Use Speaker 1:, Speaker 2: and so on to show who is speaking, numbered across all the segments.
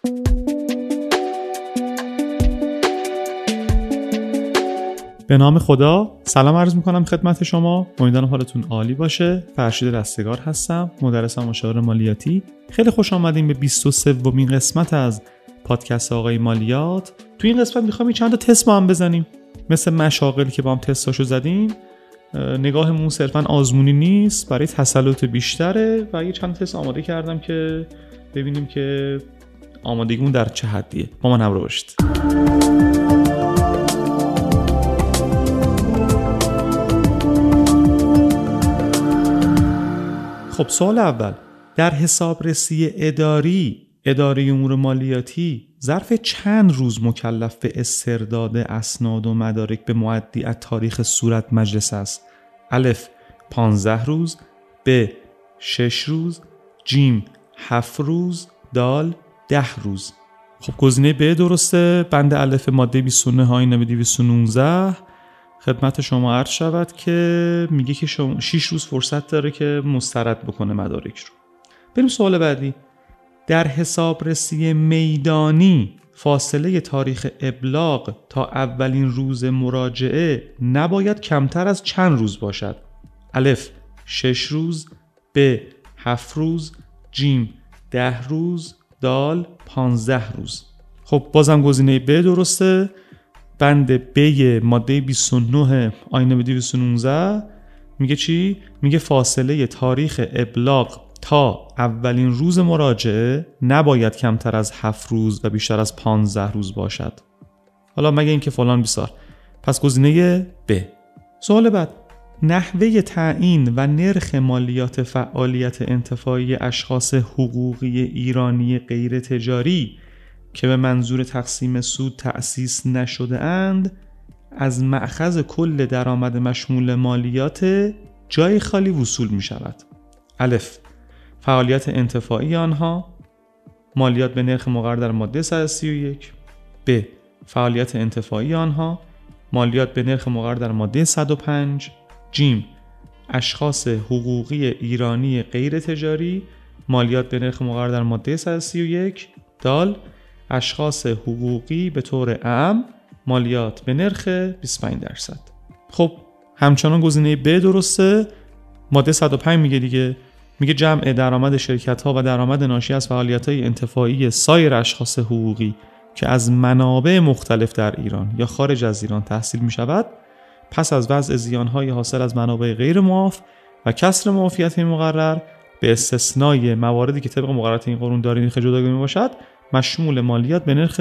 Speaker 1: به نام خدا، سلام عرض میکنم خدمت شما. امیدوارم حالتون عالی باشه. فرشید رستگار هستم، مدرس و مشاور مالیاتی. خیلی خوش آمدین به 23مین قسمت از پادکست آقای مالیات. تو این قسمت میخوام چند تا تست با هم بزنیم، مثل مشاغلی که با هم تستاشو زدیم. نگاهمون صرفا آزمونی نیست، برای تسلط بیشتره و یه چند تست آماده کردم که ببینیم که آمادگیمون در چه حدیه. با من همراه باشید. خب سوال اول، در حسابرسی اداره امور مالیاتی ظرف چند روز مکلف به استرداد اسناد و مدارک به مؤدی از تاریخ صورت مجلس است؟ الف 15 روز، ب 6 روز، جیم 7 روز، دال 10 روز. خب گزینه ب درسته. بند الف ماده 29 آیین 219 خدمت شما عرض شود که میگه که شما 6 روز فرصت داره که مسترد بکنه مدارک رو. بریم سوال بعدی. در حسابرسی میدانی فاصله تاریخ ابلاغ تا اولین روز مراجعه نباید کمتر از چند روز باشد؟ الف 6 روز، ب 7 روز، جیم 10 روز، دال 15 روز. خب بازم گزینه ب درسته. بند ب ماده 29 آیین 219 میگه چی؟ میگه فاصله تاریخ ابلاغ تا اولین روز مراجعه نباید کمتر از 7 روز و بیشتر از 15 روز باشد. حالا مگه اینکه فلان بیسار. پس گزینه ب. سوال بعد، نحوه تعیین و نرخ مالیات فعالیت انتفاعی اشخاص حقوقی ایرانی غیر تجاری که به منظور تقسیم سود تأسیس نشده اند از مأخذ کل درآمد مشمول مالیات جای خالی وصول می شود. الف فعالیت انتفاعی آنها، مالیات به نرخ مقرر در ماده 131. ب فعالیت انتفاعی آنها، مالیات به نرخ مقرر در ماده 105. جیم اشخاص حقوقی ایرانی غیر تجاری، مالیات به نرخ مقرر در ماده 131. دال اشخاص حقوقی به طور عام، مالیات به نرخ 25%. خب همچنان گزینه ب درسته. ماده 105 میگه دیگه، میگه جمع درآمد شرکت‌ها و درآمد ناشی از فعالیت‌های انتفاعی سایر اشخاص حقوقی که از منابع مختلف در ایران یا خارج از ایران تحصیل می‌شود پس از وضع زیان‌های حاصل از منابع غیر معاف و کسر معافیت مقرر به استثنای مواردی که طبق مقررات این قانون دارای نرخ جداگانه باشد مشمول مالیات به نرخ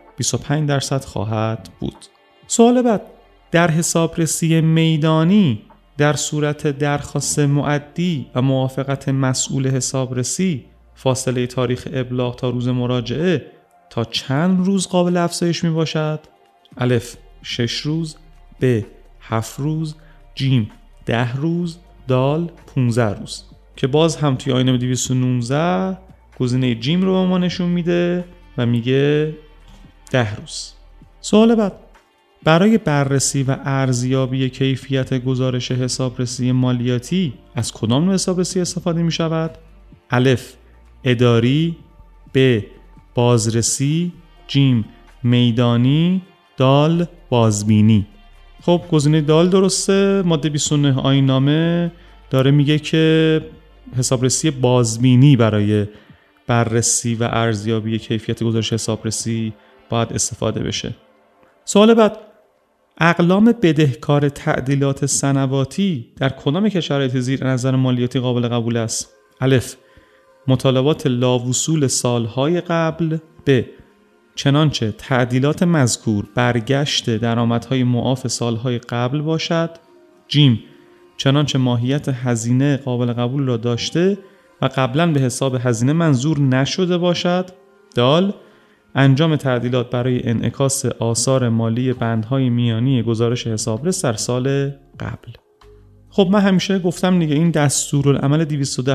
Speaker 1: 25% خواهد بود. سوال بعد، در حسابرسی میدانی در صورت درخواست مؤدی و موافقت مسئول حسابرسی فاصله تاریخ ابلاغ تا روز مراجعه تا چند روز قابل افزایش می باشد؟ الف 6 روز، ب 7 روز، جیم 10 روز، دال 15 روز. که باز هم توی آیین 219 گزینه جیم رو به ما نشون میده و میگه 10 روز. سوال بعد، برای بررسی و ارزیابی کیفیت گزارش حسابرسی مالیاتی از کدام نوع حسابرسی استفاده می شود؟ الف اداری، ب بازرسی، جیم میدانی، دال بازبینی. خب گزینه دال درسته. ماده 29 آیین نامه داره میگه که حسابرسی بازبینی برای بررسی و ارزیابی کیفیت گزارش حسابرسی باید استفاده بشه. سوال بعد، اقلام بدهکار تعدیلات سنواتی در کدام یک شرایط زیر نظر مالیاتی قابل قبول است؟ الف مطالبات لاوصول سالهای قبل، ب چنانچه تعدیلات مذکور برگشت درآمدهای معاف سالهای قبل باشد، جیم چنانچه ماهیت هزینه قابل قبول را داشته و قبلا به حساب هزینه منظور نشده باشد، دال انجام تعدیلات برای انعکاس آثار مالی بندهای میانی گزارش حسابرس در سال قبل. خب من همیشه گفتم دیگه این دستورالعمل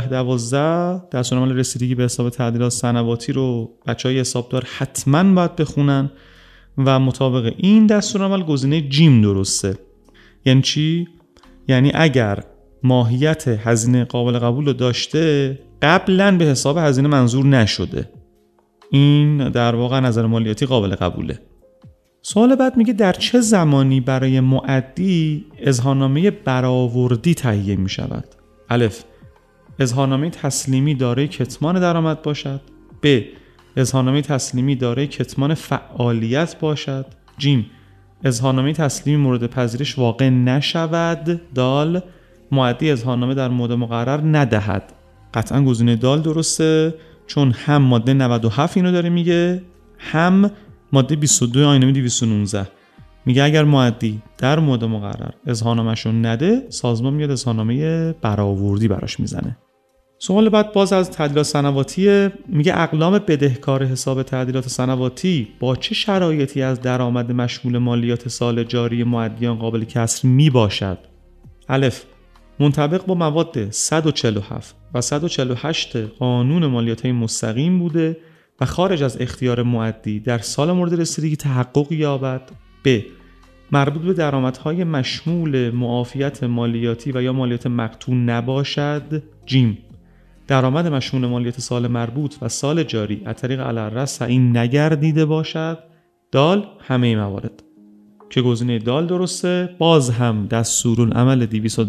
Speaker 1: 210-12 دستورالعمل رسیدگی به حساب تعدیلات سنواتی رو بچهای حسابدار حتما باید بخونن و مطابق این دستورالعمل گزینه جیم درسته. یعنی چی؟ یعنی اگر ماهیت هزینه قابل قبول رو داشته قبلا به حساب هزینه منظور نشده. این در واقع نظر مالیاتی قابل قبوله. سوال بعد میگه در چه زمانی برای مؤدی اظهارنامه برآوردی تهیه می شود؟ الف، اظهارنامه تسلیمی دارای کتمان درآمد باشد. ب، اظهارنامه تسلیمی دارای کتمان فعالیت باشد. جیم، اظهارنامه تسلیمی مورد پذیرش واقع نشود. دال، مؤدی اظهارنامه در مورد مقرر ندهد. قطعا گزینه دال درسته، چون هم ماده 97 اینو داره میگه، هم ماده 22 آیین 219 میگه اگر مؤدی در مورد مقرر اظهارنامه‌شو نده، سازمان میاد اظهارنامه برآوردی براش میزنه. سوال بعد باز از تعدیلات سنواتی، میگه اقلام بدهکار حساب تعدیلات سنواتی با چه شرایطی از درآمد مشمول مالیات سال جاری مؤدیان قابل کسر می باشد؟ الف، منطبق با مواد 147 و 148 قانون مالیات‌های مستقیم بوده و خارج از اختیار مؤدی در سال مورد رسیدگی تحقق یابد. ب، مربوط به درآمدهای مشمول معافیت مالیاتی و یا مالیات مقطوع نباشد. جیم، درآمد مشمول مالیات سال مربوط و سال جاری از طریق علی‌الرأس تعیین نگردیده باشد. دال، همه موارد، که گزینه دال درسته. باز هم دستورالعمل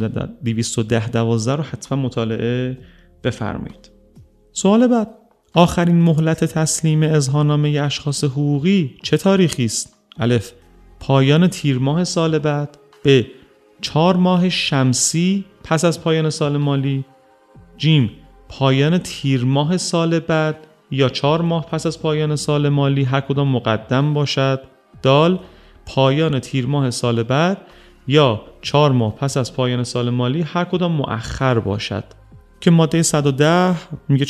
Speaker 1: 210-12 رو حتما مطالعه بفرمایید. سوال بعد، آخرین مهلت تسلیم اظهارنامه اشخاص حقوقی چه تاریخی است؟ الف، پایان تیر ماه سال بعد. ب، 4 ماه شمسی پس از پایان سال مالی. جیم، پایان تیر ماه سال بعد یا 4 ماه پس از پایان سال مالی، هر کدام مقدم باشد. دال، پایان تیر ماه سال بعد یا 4 ماه پس از پایان سال مالی، هر کدام مؤخر باشد، که ماده 110 میگه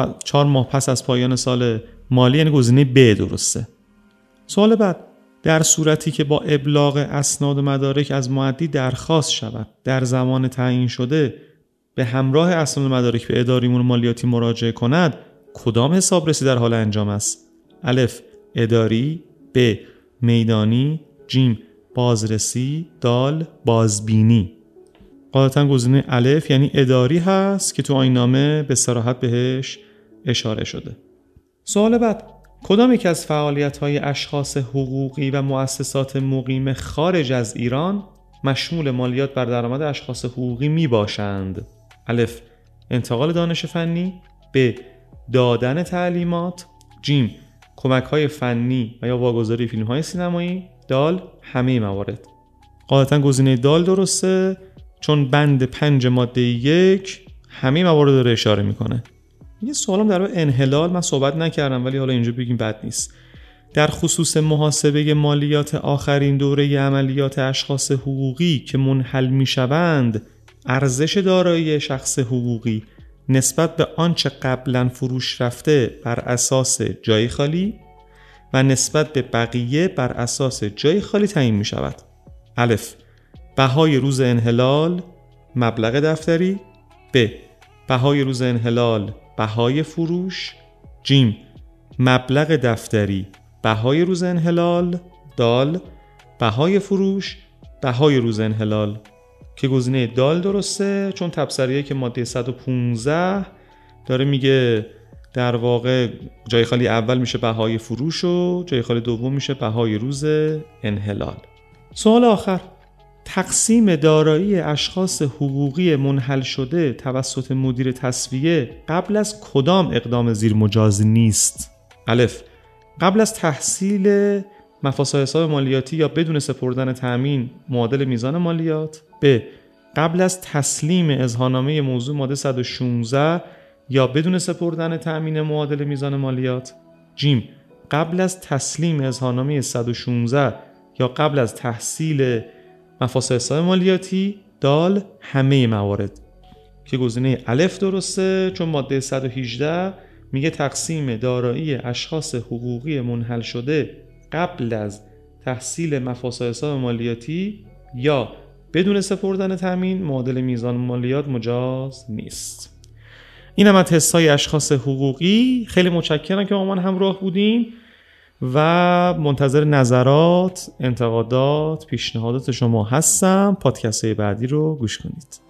Speaker 1: 4 ماه پس از پایان سال مالی، یعنی گزینه ب درسته. سوال بعد، در صورتی که با ابلاغ اسناد و مدارک از مؤدی درخواست شود در زمان تعیین شده به همراه اسناد و مدارک به اداره امور مالیاتی مراجعه کند، کدام حسابرسی در حال انجام است؟ الف، اداری. ب، میدانی. جیم، بازرسی. دال، بازبینی. غالباً گزینه الف یعنی اداری هست که تو آیین‌نامه به صراحت بهش اشاره شده. سوال بعد، کدام یک از فعالیت‌های اشخاص حقوقی و مؤسسات مقیم خارج از ایران مشمول مالیات بر درآمد اشخاص حقوقی می باشند؟ الف، انتقال دانش فنی. ب، دادن تعلیمات. جیم، کمک‌های فنی و یا واگذاری فیلم‌های سینمایی. دال، همه موارد. غالباً گزینه دال درسته، چون بند 5 ماده 1 همه موارد داره اشاره میکنه. یه سوالم در مورد انحلال من صحبت نکردم، ولی حالا اینجا بگیم بد نیست. در خصوص محاسبه مالیات آخرین دوره عملیات اشخاص حقوقی که منحل میشوند، ارزش دارایی شخص حقوقی نسبت به آنچه قبلا فروش رفته بر اساس جای خالی و نسبت به بقیه بر اساس جای خالی تعیین می شود. الف، بهای روز انحلال مبلغ دفتری. ب، بهای روز انحلال بهای فروش. جیم، مبلغ دفتری بهای روز انحلال. دال، بهای فروش بهای روز انحلال، که گزینه دال درسته، چون تبصریه که ماده 115 داره میگه در واقع جای خالی اول میشه بهای فروش و جای خالی دوم میشه بهای روز انحلال. سوال آخر، تقسیم دارایی اشخاص حقوقی منحل شده توسط مدیر تسویه قبل از کدام اقدام زیر مجاز نیست؟ الف، قبل از تحصیل مفاسد حساب مالیاتی یا بدون سپردن تامین معادل میزان مالیات. ب، قبل از تسلیم اظهارنامه موضوع ماده 116 یا بدون سپردن تامین معادل میزان مالیات. جیم، قبل از تسلیم اظهارنامه 116 یا قبل از تحصیل مفاسد حساب مالیاتی. دال، همه موارد، که گزینه الف درسته، چون ماده 118 میگه تقسیم دارایی اشخاص حقوقی منحل شده قبل از تحصیل مفاسد حساب مالیاتی یا بدون سپردن تامین معادل میزان مالیات مجاز نیست. این هم از تست‌های اشخاص حقوقی. خیلی متشکرم که با من همراه بودین و منتظر نظرات، انتقادات، پیشنهادات شما هستم. پادکست بعدی رو گوش کنید.